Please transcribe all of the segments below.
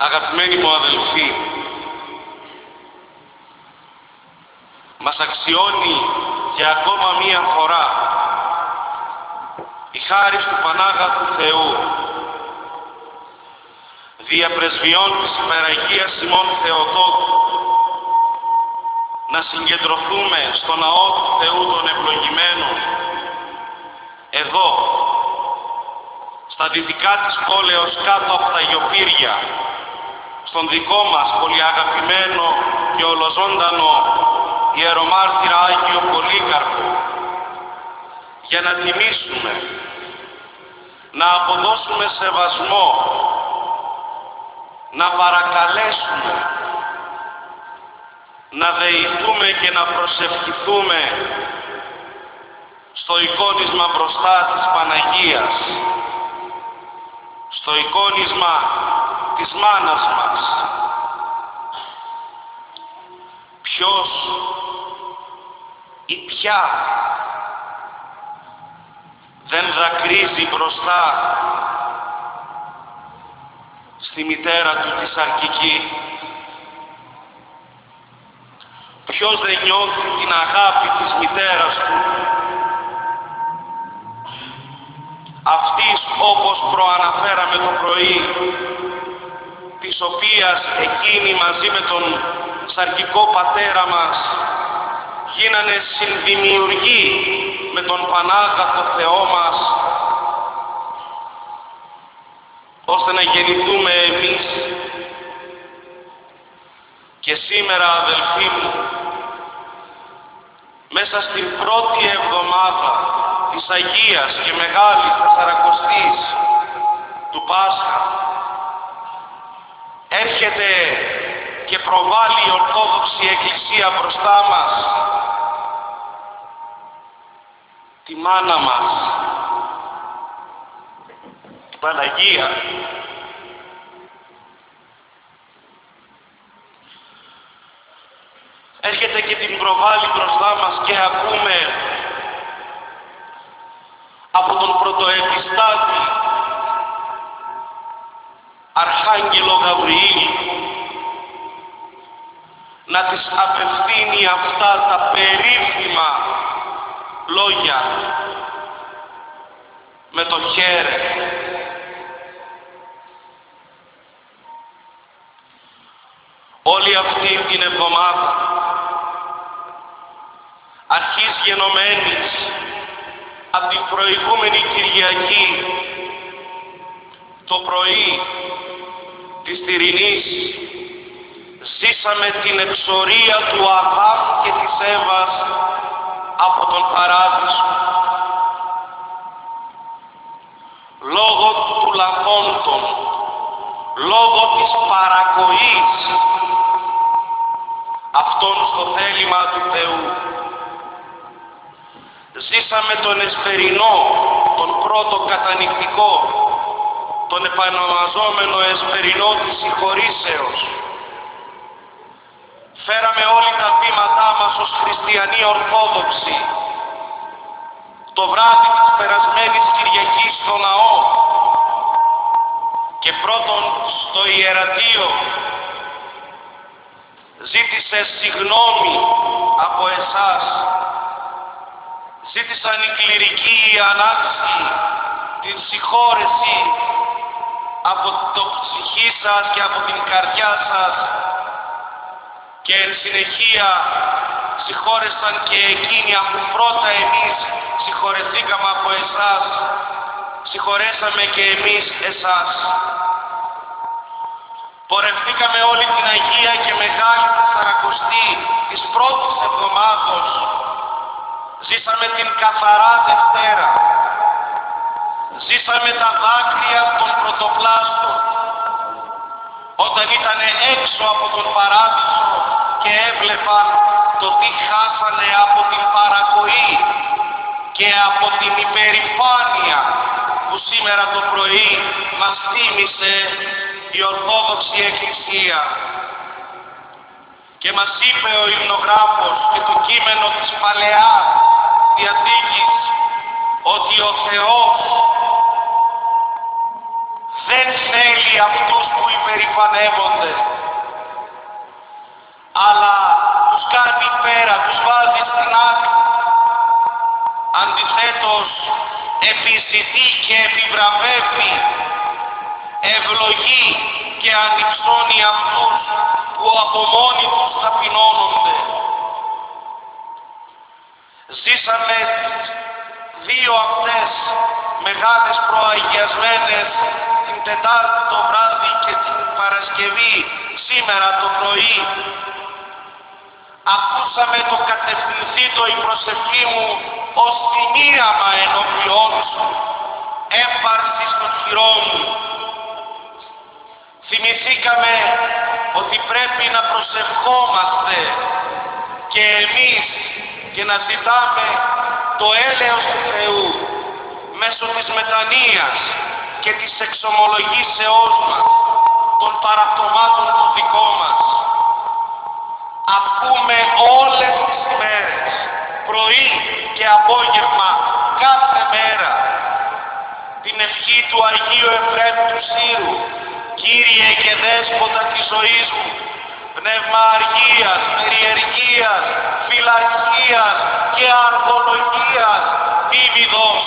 Αγαπημένοι μου αδελφοί, μας αξιώνει για ακόμα μία φορά η χάρις του Πανάγαθου Θεού, δια πρεσβειών της Υπεραγίας ημών Θεοτόκου, να συγκεντρωθούμε στο ναό του Θεού των ευλογημένων, εδώ, στα δυτικά της πόλεως κάτω από τα Γιοπύρια, στον δικό μας πολύ αγαπημένο και ολοζώντανο ιερομάρτυρα Άγιο Πολύκαρπο, για να τιμήσουμε, να αποδώσουμε σεβασμό, να παρακαλέσουμε, να δεηθούμε και να προσευχηθούμε στο εικόνισμα μπροστά της Παναγίας, στο εικόνισμα της μάνας μας. Ποιος ή ποια δεν δακρύζει μπροστά στη μητέρα του τη σαρκική? Ποιος δεν νιώθει την αγάπη της μητέρας του, αυτής όπως προαναφέραμε το πρωί, της οποίας εκείνη μαζί με τον σαρκικό πατέρα μας γίνανε συνδημιουργοί με τον Πανάγαθο Θεό μας, ώστε να γεννηθούμε εμείς. Και σήμερα, αδελφοί μου, μέσα στην πρώτη εβδομάδα της Αγίας και Μεγάλης Τεσσαρακοστής του Πάσχα, έρχεται και προβάλλει η Ορθόδοξη Εκκλησία μπροστά μας τη μάνα μας, την Παναγία. Έρχεται και την προβάλλει μπροστά μας και ακούμε από τον πρωτοεπιστάτη Αρχάγγελο Γαβριήλ να της απευθύνει αυτά τα περίφημα λόγια με το χέρι. Όλη αυτή την εβδομάδα, αρχής γενομένης από την προηγούμενη Κυριακή, το πρωί της Τυρινής, ζήσαμε την εξορία του Αδάμ και της Εύας από τον Παράδεισο. Λόγω του λαθόντων, λόγω της παρακοής αυτών στο θέλημα του Θεού, ζήσαμε τον εσπερινό, τον πρώτο κατανυκτικό, τον επανομαζόμενο εσπερινό της συγχωρήσεως. Φέραμε όλοι τα βήματά μας ως χριστιανοί Ορθόδοξοι το βράδυ της περασμένης Κυριακής στο ναό και πρώτον στο ιερατείο ζήτησε συγγνώμη από εσάς. Ζήτησαν οι κληρικοί, η Ανάξη, την συγχώρεση από το ψυχή σας και από την καρδιά σας, και εν συνεχεία συγχώρεσαν και εκείνοι, αφού πρώτα εμείς συγχωρεθήκαμε από εσάς, συγχωρέσαμε και εμείς εσάς. Πορευθήκαμε όλη την Αγία και Μεγάλη Τεσσαρακοστή της πρώτης εβδομάδος. Ζήσαμε την καθαρά Δευτέρα. Ζήσαμε τα δάκρυα των πρωτοπλάστων, όταν ήταν έξω από τον Παράδεισο και έβλεπαν το τι χάσανε από την παρακοή και από την υπερηφάνεια που σήμερα το πρωί μας θύμισε η Ορθόδοξη Εκκλησία. Και μας είπε ο υμνογράφος και το κείμενο της Παλαιάς Διαθήκης ότι ο Θεός δεν θέλει αυτούς που υπερηφανεύονται, αλλά τους κάνει πέρα, τους βάζει στην άκρη. Αντιθέτως, επιζητεί και επιβραβεύει, ευλογεί και ανυψώνει αυτούς που από μόνοι τους ταπεινώνονται. Ζήσαμε δύο αυτές μεγάλες προαγιασμένες, την Τετάρτη το βράδυ και την Παρασκευή σήμερα το πρωί. Ακούσαμε το κατευθυνθήτω η προσευχή μου ως θυμίαμα ενώπιόν σου, έμπαρσης των χειρών μου. Θυμηθήκαμε ότι πρέπει να προσευχόμαστε και εμείς και να ζητάμε το έλεος του Θεού μέσω της μετανοίας και της εξομολογήσεώς μας, των παραπτωμάτων των δικών μας. Ακούμε όλες τις μέρες, πρωί και απόγευμα, κάθε μέρα, την ευχή του Αγίου Εφραίμ του Σύρου: Κύριε και Δέσποτα της ζωής μου, πνεύμα αργίας, περιεργίας, φιλαρχίας και αρδολογίας, δίδυδος.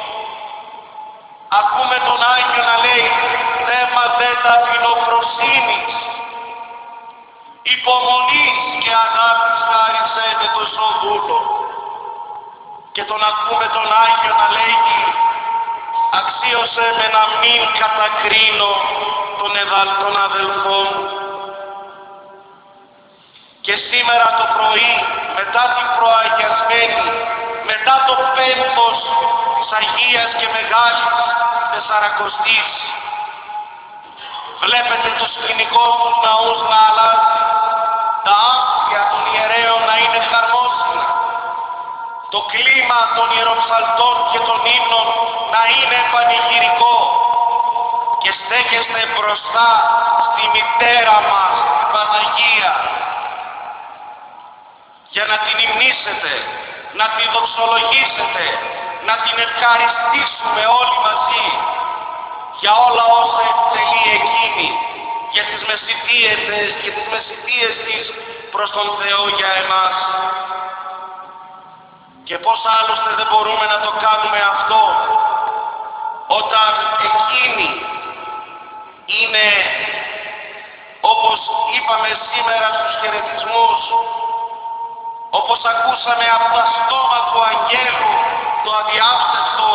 Ακούμε τον Άγιο να λέει: πνεύμα δε ταπεινοφροσύνης, υπομονής και αγάπης χάρισε με το Ισοδούλο. Και τον ακούμε τον Άγιο να λέγει: αξίωσε με να μην κατακρίνω τον αδελφό μου. Και σήμερα το πρωί, μετά την προαγιασμένη, μετά το πένθος της Αγίας και Μεγάλης Τεσσαρακοστής, βλέπετε το σκηνικό στους ναούς να αλλάζει, τα άμφια των ιερέων να είναι χαρμόσυνα, το κλίμα των ιεροψαλτών και των ύμνων να είναι πανηγυρικό, και στέκεστε μπροστά στη μητέρα μας, την Παναγία, για να την υμνήσετε, να την δοξολογήσετε, να την ευχαριστήσουμε όλοι μαζί για όλα όσα εκτελεί εκείνη, για τις μεσητείες της προς τον Θεό για εμάς. Και πώς άλλωστε δεν μπορούμε να το κάνουμε αυτό όταν εκείνη είναι, όπως είπαμε σήμερα στους χαιρετισμούς, όπως ακούσαμε από τα στόμα του Αγγέλου το αδιάφθευτο,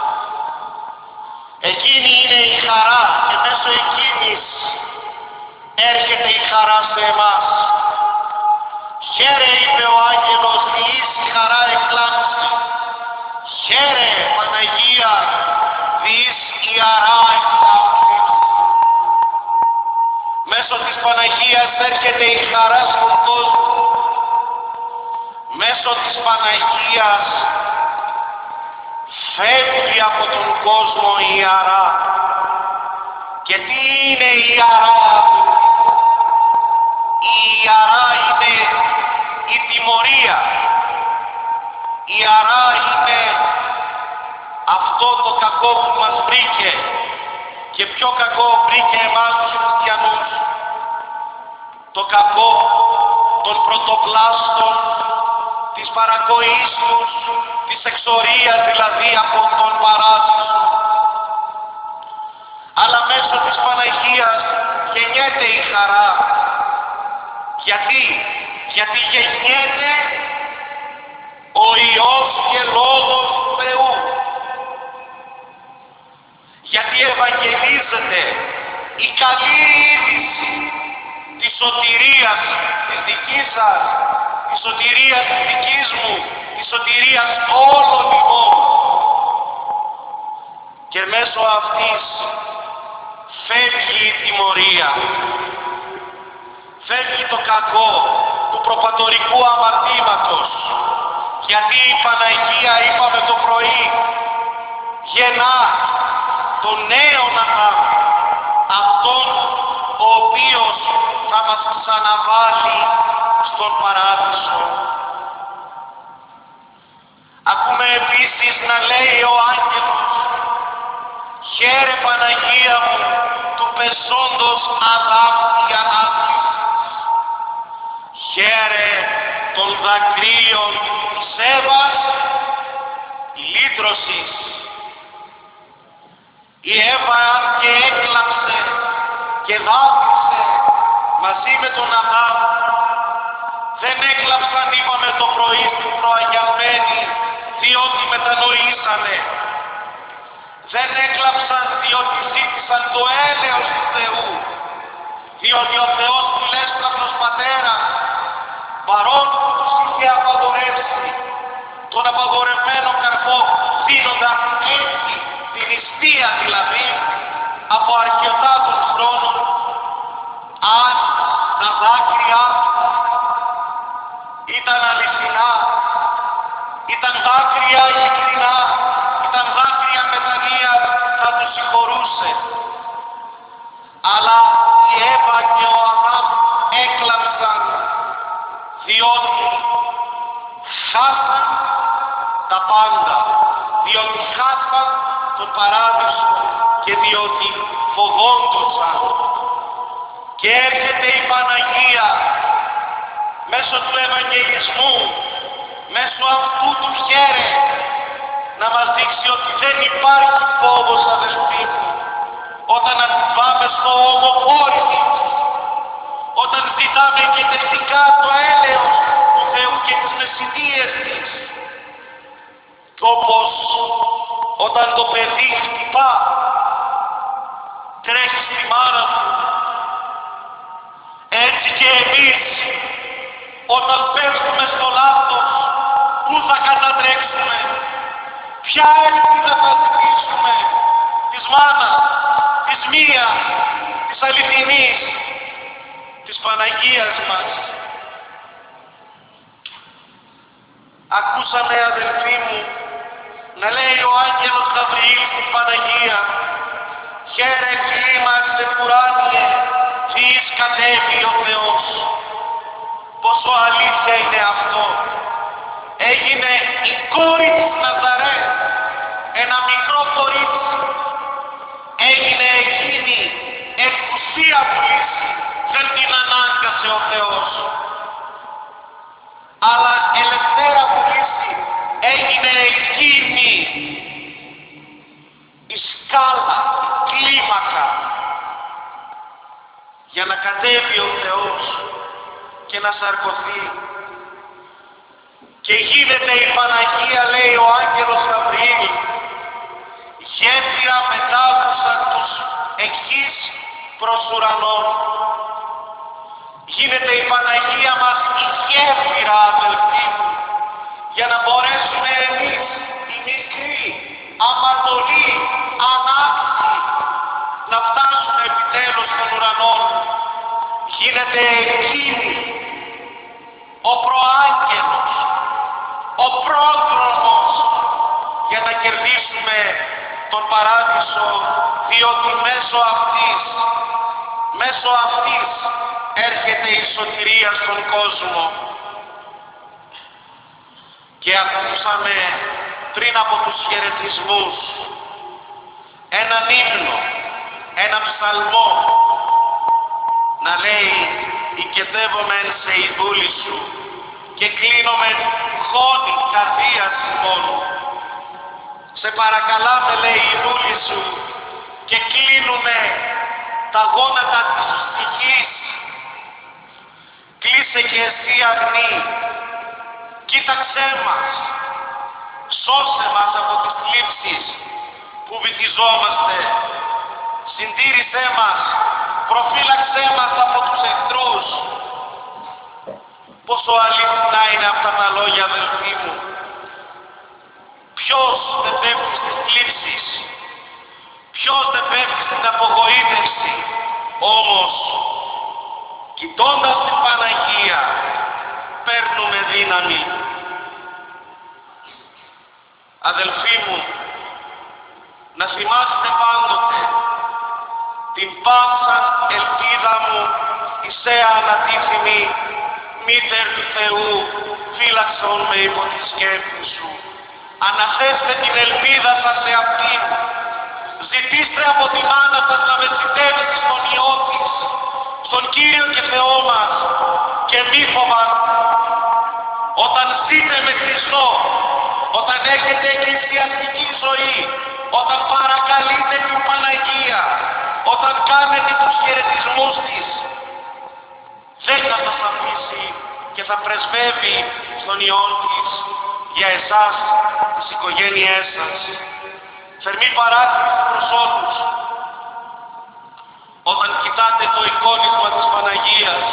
εκείνη είναι η χαρά και μέσω εκείνης έρχεται η χαρά σε εμάς. Χαίρε, είπε ο Άγγελος, διείς η χαρά εκλάμψει. Χαίρε, Παναγία, διείς η χαρά εκλάμψει. Μέσω της Παναγίας έρχεται η χαρά στον κόσμο. Μέσω της Παναγίας φεύγει από τον κόσμο η χαρά. Και τι είναι η χαρά? Η χαρά είναι η τιμωρία. Η χαρά είναι αυτό το κακό που μας βρήκε, και πιο κακό βρήκε εμάς τους χριστιανούς. Το κακό των πρωτοπλάστων, της παρακοής τους, της εξορίας δηλαδή από τον παράδεισο. Αλλά μέσω της Παναγίας γεννιέται η χαρά. Γιατί γεννιέται ο Υιός και Λόγος του Θεού. Γιατί ευαγγελίζεται η καλή είδηση της σωτηρίας της δικής σας, της σωτηρίας της δικής μου, της σωτηρίας όλων ημών. Και μέσω αυτής φεύγει η τιμωρία. Φεύγει το κακό του προπατορικού αμαρτήματος. Γιατί η Παναγία, είπαμε το πρωί, γεννά τον νέον Αδάμ, αυτόν ο οποίος θα μας ξαναβάλει στον παράδεισο. Ακούμε επίσης να λέει ο Άγγελος: χαίρε, Παναγία μου, του πεσόντος αδάπτη ανάπτυξης. Χαίρε των δακρύων της Εύας λύτρωσης. Η Εύα αν και έκλαψε και δάκρυσε μαζί με τον Αδάμ, δεν έκλαψαν, είπαμε το πρωί στην προαγιασμένη, διότι μετανοήσανε. Δεν έκλαψαν διότι ζήτησαν το έλεος του Θεού, διότι ο Θεός τουλέστατος Πατέρας, παρόλο που τους είχε απαγορεύσει τον απαγορευμένο καρπό, δίνοντας έτσι την νηστεία δηλαδή από αρχαιοτάτων χρόνων, αν τα δάκρυα ήταν αληθινά, ήταν δάκρυα ειλικρινά, ήταν δάκρυα μετανοίας, θα τους συγχωρούσε. Αλλά η Εύα και ο Αδάμ έκλαψαν διότι χάσαν τα πάντα, διότι χάσαν τον παράδεισο και διότι φοβόντουσαν. Και έρχεται η Παναγία μέσω του Ευαγγελισμού, μέσω αυτού του χαίρε, να μας δείξει ότι δεν υπάρχει φόβος, αδελφοί μου, όταν αντιβάμε στο ομοφόρηση, όταν ζητάμε και τελικά το έλεος του Θεού και τις μεσητείες της. Κι όπως όταν το παιδί χτυπά, τρέχει στη μάνα του, έτσι και εμείς όταν πέφτουμε στο λάθος, πού θα κατατρέξουμε, ποια έλπιδα θα ζητήσουμε, της μάνας, της μίας, της αληθινής, της Παναγίας μας. Ακούσαμε, αδελφοί μου, να λέει ο άγγελος Γαβριήλ στην Παναγία, χαίρε κλίμαξε ουράνιε, Θείς κατέβει ο Θεός. Πόσο αλήθεια είναι αυτό. Έγινε η κόρη της Ναζαρέ, ένα μικρό κορίτσι. Έγινε εκείνη εκουσία βουλήση, δεν την ανάγκασε ο Θεός. Αλλά ελευθέρα βουλήση έγινε εκείνη η σκάλα, η κλίμακα, για να κατέβει ο Θεός και να σαρκωθεί. Και γίνεται η Παναγία, λέει ο άγγελος Γαβριήλ, γέφυρα μετάβουσαν τους εκείς προς ουρανών. Γίνεται η Παναγία μας η γέφυρα, αδελφοί μου, για να μπορέσουμε εμείς, οι μικροί, αμαρτωλοί, ανάξιοι, να φτάσουμε επιτέλους των ουρανών. Γίνεται εκείνη ο προάγγελος, ο πρόδρομος, για να κερδίσουμε τον παράδεισο, διότι μέσω αυτής έρχεται η σωτηρία στον κόσμο. Και ακούσαμε πριν από τους χαιρετισμούς έναν ύμνο, έναν ψαλμό, να λέει «Οικετεύομεν σε η δούλη σου και κλείνομεν χώνη καρδίας ημών». Σε παρακαλάμε, λέει, η δούλη σου και κλείνουμε τα γόνατα της ψυχής. Κλείσε και εσύ αγνή, κοίταξέ μας, σώσε μας από τις θλίψεις που βυθιζόμαστε, συντήρησέ μας, προφύλαξέ μας από τους εχθρούς. Πόσο αληθινά είναι αυτά τα λόγια, αδελφοί μου. Ποιος δεν πέφτει στις θλίψεις, ποιος δεν πέφτει στην απογοήτευση, όμως κοιτώντας την Παναγία παίρνουμε δύναμη. Αδελφοί μου, να θυμάστε πάντοτε την πάσα ελπίδα μου εισέα ανατίθυμη, μήτερ του Θεού, φύλαξον με υπό τη σκέπη σου. Αναθέστε την ελπίδα σας σε αυτήν. Ζητήστε από τη μάνα σας να μεσητεύσει στον Υιό της, στον Κύριο και Θεό μας, και μη φοβάστε. Όταν ζείτε με Χριστό, όταν έχετε εκκλησιαστική ζωή, όταν παρακαλείτε την Παναγία, όταν κάνετε τους χαιρετισμούς της, δεν θα σας αφήσει και θα πρεσβεύει στον Υιόν της για εσάς, τις οικογένειές σας. Θερμή παράκληση προς όλους. Όταν κοιτάτε το εικόνισμα της Παναγίας,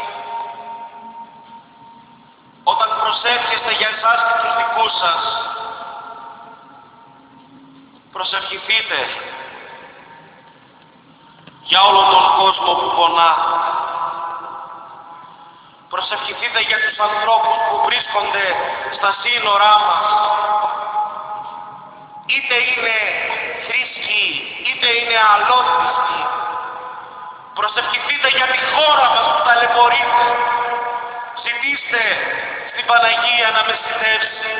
όταν προσεύχεστε για εσάς και τους δικούς σας, προσευχηθείτε για όλον τον κόσμο που πονά. Προσευχηθείτε για τους ανθρώπους που βρίσκονται στα σύνορά μας. Είτε είναι θρήσκοι, είτε είναι αλόθρησκοι. Προσευχηθείτε για τη χώρα μας που ταλαιπωρείται. Ζητήστε στην Παναγία να μεσητεύσει.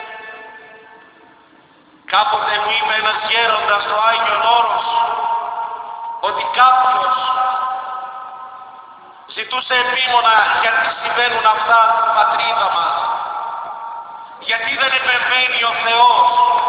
Κάποτε μου είπε ένας γέροντας στο Άγιον Όρος ότι κάποιος ζητούσε επίμονα γιατί συμβαίνουν αυτά στην πατρίδα μας. Γιατί δεν επεμβαίνει ο Θεός.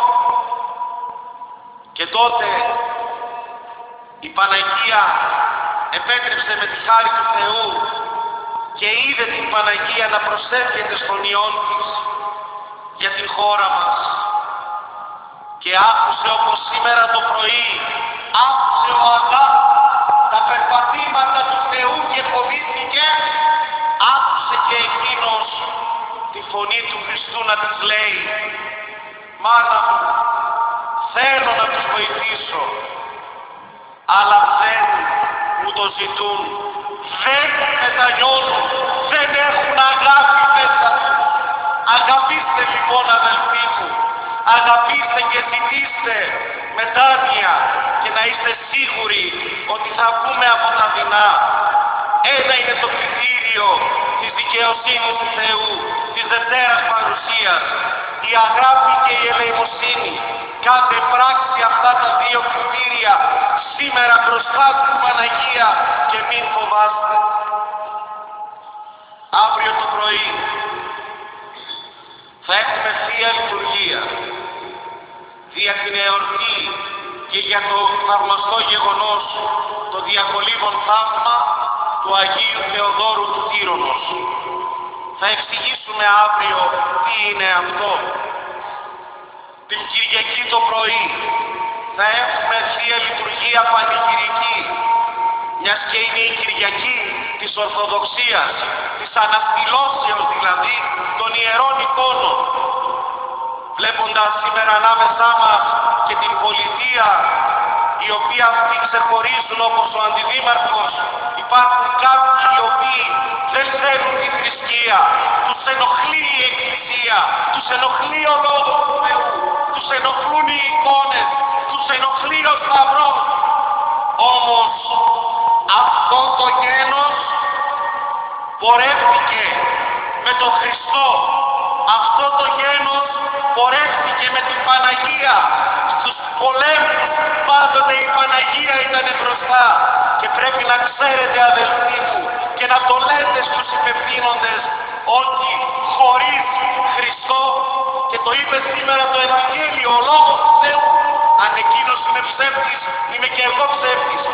Και τότε η Παναγία επέτρεψε με τη χάρη του Θεού και είδε την Παναγία να προσεύχεται στον Υιόν της για την χώρα μας. Και άκουσε όπως σήμερα το πρωί, άκουσε ο Αδάμ τα περπατήματα του Θεού και φοβήθηκε, άκουσε και εκείνος τη φωνή του Χριστού να της λέει: «Μάνα μου, θέλω να τους βοηθήσω, αλλά δεν μου το ζητούν, δεν μετανιώνουν, δεν έχουν αγάπη μέσα τους». Αγαπήστε λοιπόν, αδελφοί μου, αγαπήστε και ζητήστε μετάνοια και να είστε σίγουροι ότι θα βγούμε από τα δεινά. Ένα είναι το κριτήριο της δικαιοσύνης του Θεού, της Δευτέρας Παρουσίας, η αγάπη και η ελεημοσύνη. Κάντε πράξη αυτά τα δύο κριτήρια σήμερα μπροστά στην Παναγία και μην φοβάστε. Αύριο το πρωί θα έχουμε Θεία Λειτουργία δια την εορτή και για το θαυμαστό γεγονός, το διακολύβον θαύμα του Αγίου Θεοδόρου του Τύρονος. Θα εξηγήσουμε αύριο τι είναι αυτό. Την Κυριακή το πρωί θα έχουμε Θεία Λειτουργία πανηγυρική, μιας και είναι η Κυριακή της Ορθοδοξίας, της αναστηλώσεως δηλαδή των Ιερών Εικόνων. Βλέποντας σήμερα ανάμεσά μας και την πολιτεία, οι οποίοι αυτοί ξεχωρίζουν όπως ο Αντιδήμαρχος, υπάρχουν κάποιοι οι οποίοι δεν θέλουν τη θρησκεία, τους ενοχλεί η Εκκλησία, τους ενοχλεί ο Λόγος του Θεού, τους ενοχλούν οι εικόνες, τους ενοχλεί ο Σταυρός. Όμως αυτό το γένος πορεύτηκε με τον Χριστό. Αυτό το γένος πορεύτηκε με την Παναγία. Στους πολέμους πάντοτε η Παναγία ήταν μπροστά. Και πρέπει να ξέρετε, αδελφοί μου, και να το λέτε στους υπευθύνοντες, ότι χωρίς Χριστό, και το είπε σήμερα το Ευαγγέλιο, ο Λόγος του Θεού, αν εκείνος είναι ψεύτης, είμαι και εγώ ψεύτης.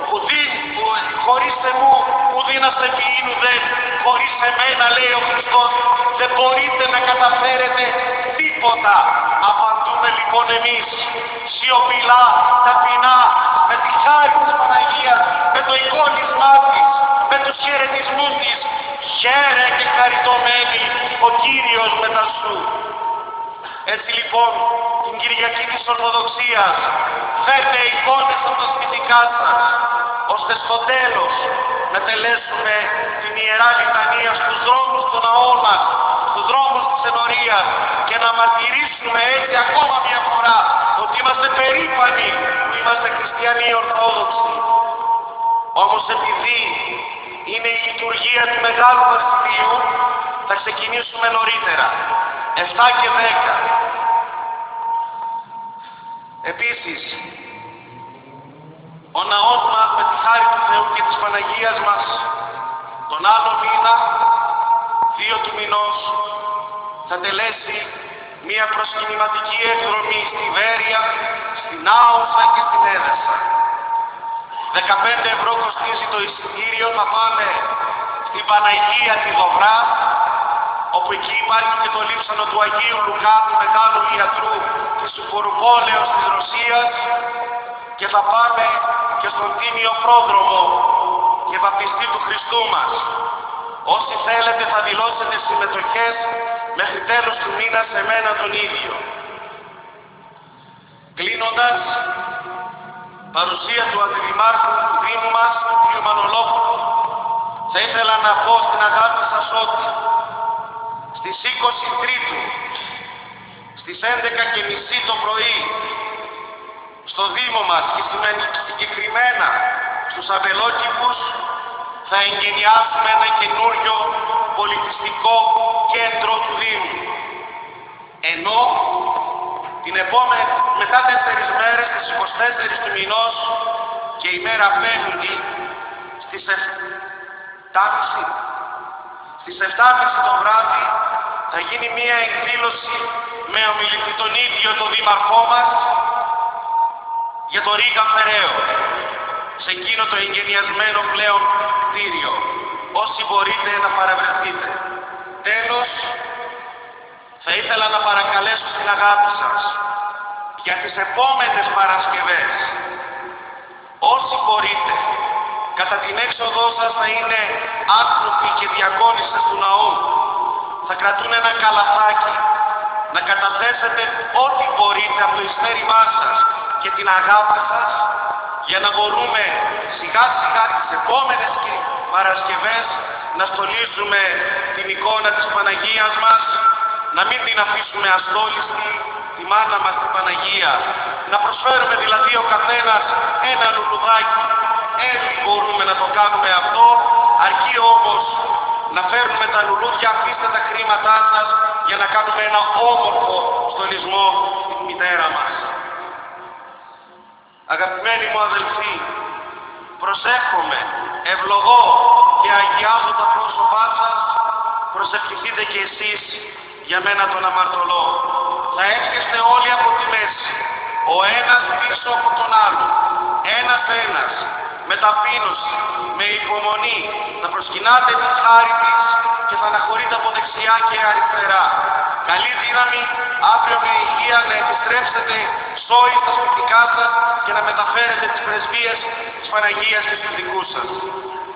Χωρίς εμού, ουδήναστε ποιήν ουδέν. Χωρίς εμένα, λέει ο Χριστός, δεν μπορείτε να καταφέρετε τίποτα. Απαντούμε λοιπόν εμείς, σιωπηλά, ταπεινά, με τη χάρη της Παναγίας, με το εικόνισμά της, με τους χαιρετισμούς της. Χαίρε και χαριτωμένη ο Κύριος μετά σου. Έτσι λοιπόν, την Κυριακή της Ορθοδοξίας, φέρτε εικόνες από τα σπιτικά σας, ώστε στο τέλος να τελέσουμε την Ιερά Λιτανία στους δρόμους των ναών μας, στους δρόμους της ενορίας, και να μαρτυρήσουμε έτσι ακόμα μια φορά ότι είμαστε περήφανοι που είμαστε χριστιανοί Ορθόδοξοι. Όμως επειδή είναι η λειτουργία του Μεγάλου Βασιλείου, θα ξεκινήσουμε νωρίτερα, 7 και 10. Επίσης, ο ναός μας με τη χάρη του Θεού και της Παναγίας μας τον άλλο μήνα, 2 του μηνός, θα τελέσει μια προσκυνηματική εκδρομή στη Βέρεια, στην Άωσα και στην Έδεσα. 15 ευρώ κοστίζει το εισιτήριο, θα πάμε στην Παναγία τη Δοβρά, όπου εκεί υπάρχει και το λείψανο του Αγίου Λουκά, του μεγάλου ιατρού της Σουφορουπόλεως της Ρωσίας, και θα πάμε και στον Τίμιο Πρόδρομο και βαπτιστή του Χριστού μας. Όσοι θέλετε θα δηλώσετε συμμετοχές μέχρι τέλος του μήνα σε μένα τον ίδιο. Κλείνοντας, παρουσία του Αντιδημάρχου του Δήμου μας, του κ. Μανολόπουλου, θα ήθελα να πω στην αγάπη σας ότι στις 20 Τρίτου, στις 11:30 το πρωί, στο Δήμο μας και συγκεκριμένα στους Αμπελόκηπους, θα εγκαινιάσουμε ένα καινούριο πολιτιστικό κέντρο του Δήμου. Ενώ μετά 4 μέρες, στις 24 του μηνός και η μέρα Πέμπτη, στις 7:30 το βράδυ, θα γίνει μία εκδήλωση με ομιλητή τον ίδιο τον Δήμαρχό μας για το Ρίγα Φεραίο, σε εκείνο το εγκαινιασμένο πλέον κτίριο. Όσοι μπορείτε να παραβρεθείτε. Τέλος, θα ήθελα να παρακαλέσω την αγάπη σας για τις επόμενες Παρασκευές. Όσοι μπορείτε, κατά την έξοδό σας θα είναι άνθρωποι και διακόνισσες του ναού. Θα κρατούν ένα καλαθάκι, να καταθέσετε ό,τι μπορείτε από το ειστέρημά σας και την αγάπη σας, για να μπορούμε σιγά σιγά τις επόμενες Παρασκευές να στολίσουμε την εικόνα της Παναγίας μας, να μην την αφήσουμε αστόλιστη, τη μάνα μας την Παναγία. Να προσφέρουμε δηλαδή ο καθένας ένα λουλουδάκι. Έτσι μπορούμε να το κάνουμε αυτό, αρκεί όμως να φέρνουμε τα λουλούδια, αφήστε τα χρήματά σας για να κάνουμε ένα όμορφο στολισμό στην μητέρα μας. Αγαπημένοι μου αδελφοί, προσεύχομαι, ευλογώ και αγιάζω τα πρόσωπά σας, προσευχηθείτε και εσείς για μένα τον αμαρτωλό. Θα έρχεστε όλοι από τη μέση, ο ένας πίσω από τον άλλο, ένας, με ταπείνωση, με υπομονή, θα προσκυνάτε τη χάρη της και θα αναχωρείτε από δεξιά και αριστερά. Καλή δύναμη, αύριο με υγεία να επιστρέψετε σόι στα σπιτικά σας και να μεταφέρετε τις πρεσβείες της Παναγίας και στους δικούς σας.